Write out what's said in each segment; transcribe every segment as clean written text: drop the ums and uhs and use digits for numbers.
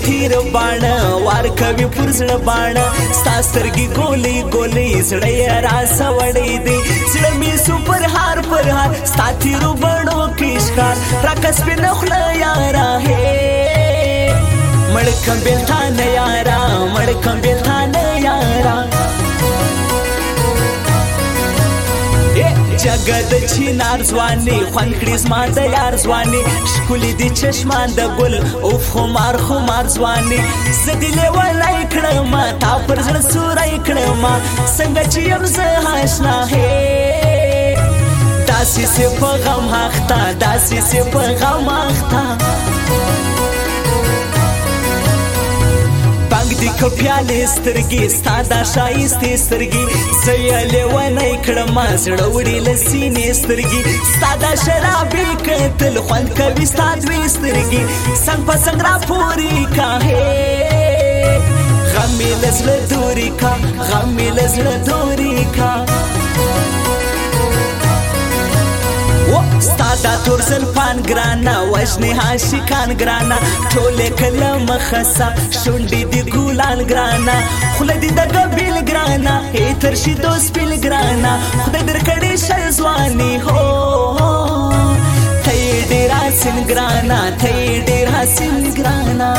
تیر باڼ وار کوي پر زړه باڼ ستا سترګې ګولې ګولې زړه یې راسوړی دی زړه مې سو پر هار ستا تیرو بڼو کې ښکار راکه سپینه خوله یاره مړ کم بېلتانه یاره مړ کم بېلتانه یاره جګه د چینار ځواني خوند کړي زما د یار ځواني ښکلي دي چشمان د ګل اوف خمار خمار ځواني زه دې لیونی کړمه تا پر زړه سوری کړمه څنګه چې یم زه اشنا داسې سې په غم اخته داسې سې په غم اخته بانګ دې که پیالې سترګې ستا دا ښایستې سترګې زه یې لیونی کړمه زړه وړي له سینې سترګې ستا دا شرابې کتل خوند کوي ستا دوې سترګې څنګ په څنګ راپورې کا غم مې له زړه دورې کا غم مې له زړه دورې کا ستا دا تور زلفان ګرانه وژنې عاشقان ګرانه ټولې کله مخسه شونډې دي ګلان ګرانه خوله دې د ګبیل ګرانه تر شیدو سپیل ګرانه خدای درکړې شل ځواني هو ته یې ډېر حسین ګرانه ته یې ډېر حسین ګرانه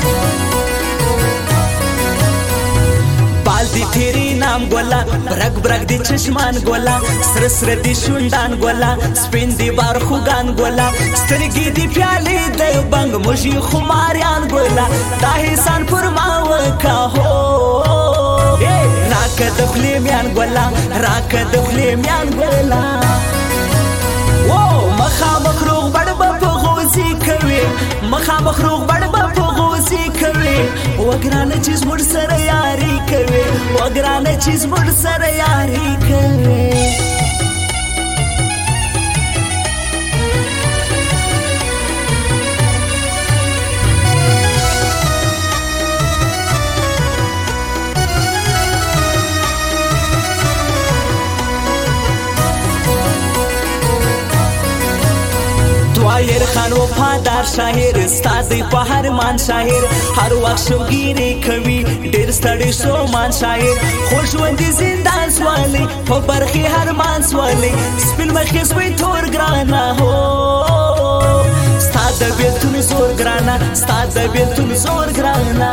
دی تیری نام ګولا برګ برګ دی چشمان ګولا سر سر دی شوندان ګولا سپین دی بار خوګان ګولا سترګې دی پیالې د بنګ مجي خماریان ګولا دا هیسان پر ما وکا هو راکه د خلی میان ګولا راکه د خلی میان ګولا مخامخ روغ بړ په غوزي کوي مخامخ روغ بړ په غوزي کوي وګرانه چې زموږ سره یاري کوي وګرانه چې زموږ سره یاري کوي طاهر خان وفادار شاعر ستا دی په هر مان شاعر هر وخت شوګیرې کوي ډېر ستړی شومان شاعر خو ژوند یې زندان سوالی په برخې هر مان سوالی سپین مخې سپی تور ګرانه هو ستا د بېلتون زور ګرانه ستا د بېلتون زور ګرانه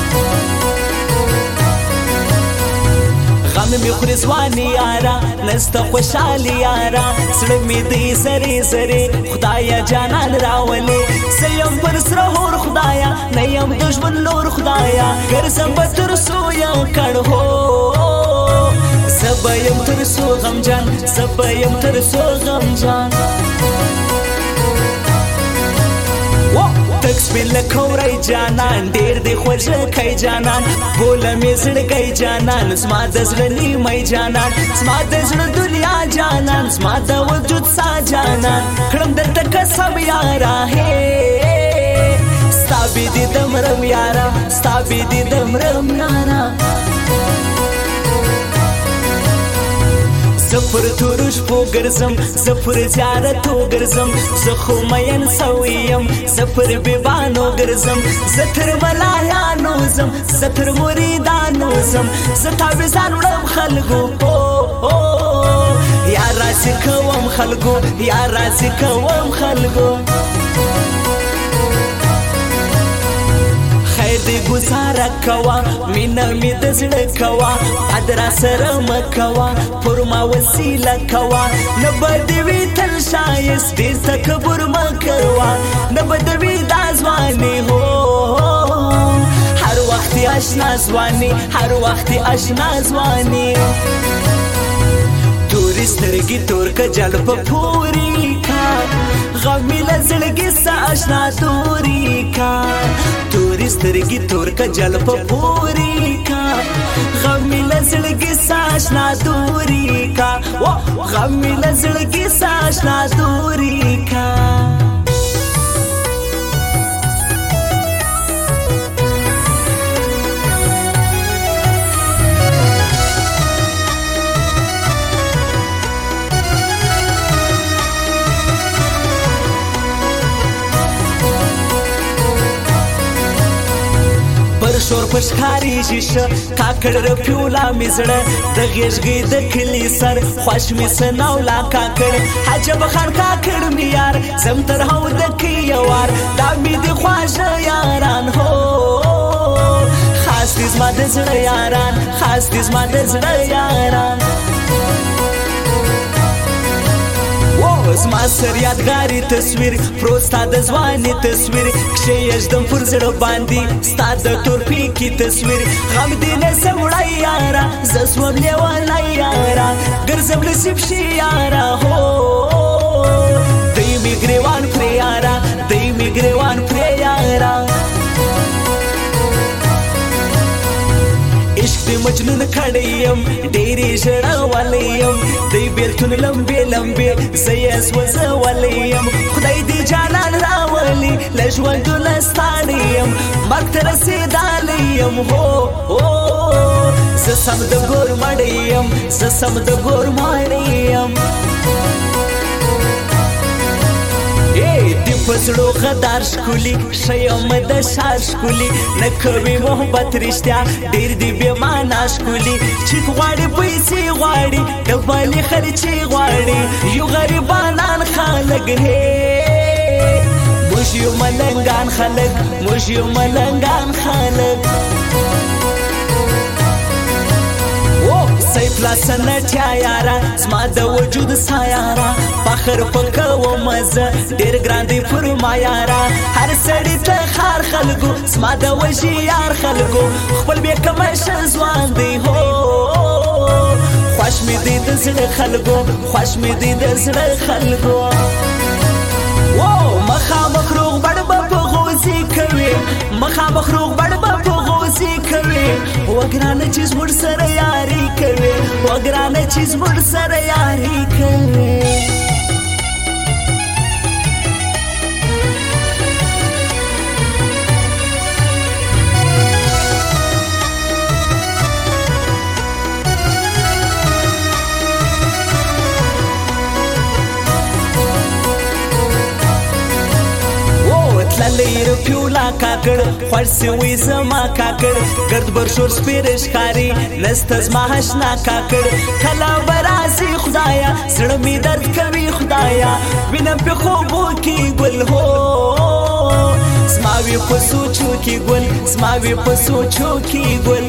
غم می خوري ځواني یاره نسته خوشحالي یاره زړه مې دی زرې زرې خدایه جانان راولې زه یم پر سره هور خدایه نه یم د ژوند لور خدایه ګرځم به تر څو یم کړ هو زه به یم تر څو غمجان زه به یم تر څو غمجان تک سپین لکوری جانان ډېر دی خوږکی جانان بوله مې زړګی جانان زما د زړه نیمی جانان زما د زړه دنیا جانان زما د وجود سا جانان کړم درته قسم یاره ستا بېدې د مرم یاره ستا بېدې د مرم یاره زه پر تورو شپو ګرځم زه پر زیارتو ګرځم زه خو مین سوی یم زه پر بیبانو ګرځم زه تر ملایانو ځم زه تر مریدانو ځم زه تاویزان وړم خلکو یا راضي کوم خلکو یا راضي کوم خلکو خیر دې ګزاره کوه مینه مې د زړه کوه بد را سره مه کوه پر ما وسیله کوه نه به دې وي تل ښایست ډېر تکبر مه کوه نه به دې وي دا ځواني هو هر وخت اشنا ځواني هر وخت اشنا ځواني تورې سترګې تور کجل په پورې کا غم مې له زړګي سه اشنا تورې کا تورې سترګې تور کجل په پورې کا غم مې له زړګي سه اشنا تورې کا غم مې له زړګي سه اشنا تورې کا پشکاری ش کاکړ رپیولا مزړه د غیږګي د کلی سر خوش می سناولا کاکړ حجب خان کاکړ می یار زم تر هو د کیوار دا می د خواجه یاران هو خاص دې زما د زړه یاران خاص دې زما د زړه یاران زما سر یادګاری تصویر پروت ستا د ځواني تصویر کښې یږدم پر زړه باندې ستا د تورپي کې تصویر غم دې نه څه وړی یاره زه سوم لیونی یاره ګرځم نصیب شي یاره هو دی مې ګریوان پرې یاره دی مې ګریوان پرې یاره عشق دې مجنون کړی یم ډېرې ژړولی یم دی بېلتون لمبې لمبې زه یې سوځولی یم خدای دې جانان راولي له ژوندونه ستاړی یم مرګ ته رسېدلی یم هو زه سم د ګور مړی یم زه سم د ګور مړی یم پسړو غدار شکولي شیم د شار شکولي نه کوي محبت رښتیا ډېر دی بې معنا شکولي چې غواړي پیسې غواړي ډبلې خرچې غواړي یو غریبانان خلک هې موږ یو ملنګان خلک موږ یو ملنګان خلک سیف لا سنتیا یارا زما د وجود سایارا فخر پکوم زه ډېر ګران دی پر ما یارا هر سړي ته خار خلکو زما د وژي یار خلکو خپل بېکمشه ځوان دی هو خوښ مې دی د زړه خلکو خوښ مې دی د زړه خلکو مخامخ روغ بړ به په غوزي کوي مخامخ روغ بړ به په غوزي کوي وګرانه چې زموږ سره یاري کوي وګرانه چې زموږ سره یاري کوي تللی رپیولا کاکړ خوښ سوی زما کاکړ ګرد برشور سپېره ښکاري نسته زما اشنا کاکړ کله به راځي خدایه زړه مې درد کوي خدایه وینم پې خوبو کې ګل هو زما وي په سوچو کې ګل زما وي په سوچو کې ګل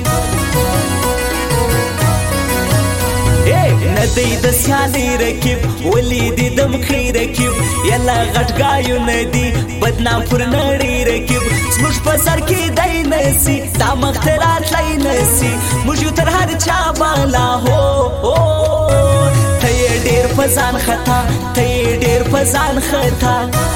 نه دی د سیالۍ رکیب ولې دې د مخې رکیب یلا غټګایو نه دي بدنام پر نړۍ رکیب زموږ په سر کې دی نسي دا مخ ته راتلی نسي موږ یو تر هر چا بالا هو ته یې ډېر په ځان خطا ته یې ډېر په ځان خطا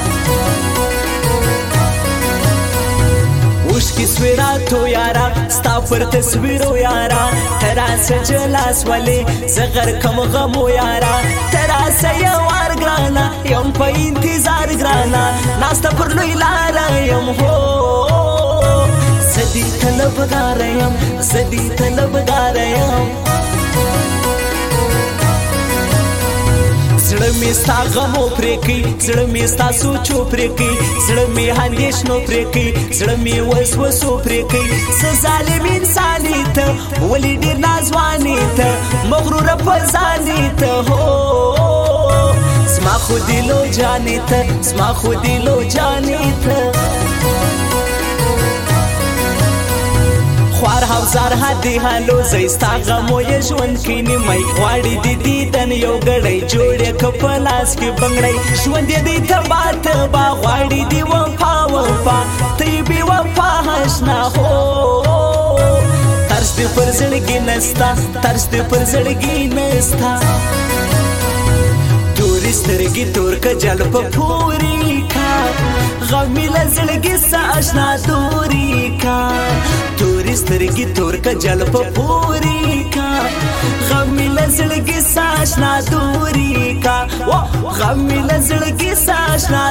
اوښکې سوې راتو یاره ستا پر تصویرو یاره ته راسه جلاس ولې زه غرقم غمو یاره ته راسه یو وار ګرانه یم په انتظار ګرانه ناسته پر لوی لاره یم هو زه دې طلبګاره یم زه دې طلبګاره یم زړه مې ستا غمو پرې کوي زړه مې ستا سوچو پرې کوي زړه مې اندېښنو پرې کوي زړه مې وسوسو پرې کوي څه ظالم انسانې ته ولې ډېر نازوانې ته مغروره په ځانې ته هو زما خو دلو جانې ته زما خو دلو جانې ته خوار هوزار هدي هلو زه ستا غمو یې ژوند کې نیمۍ غواړي د دیدن یو ګړی جوړې که په لاس کې بنګړی ژوند یې دی تبا تبا غواړي د وفا وفا ته یې بې وفا اشنا هو ترس دې پر زړګي نستا ترس دې پر زړګي نستا تورې سترګې تور کجل په پورې کا غم مې له زړګي سه اشنا دورې کا تورې سترګې تور کجل په پورې کا غم مې له زړګي سه اشنا دورې کا غم مې له زړګي سه اشنا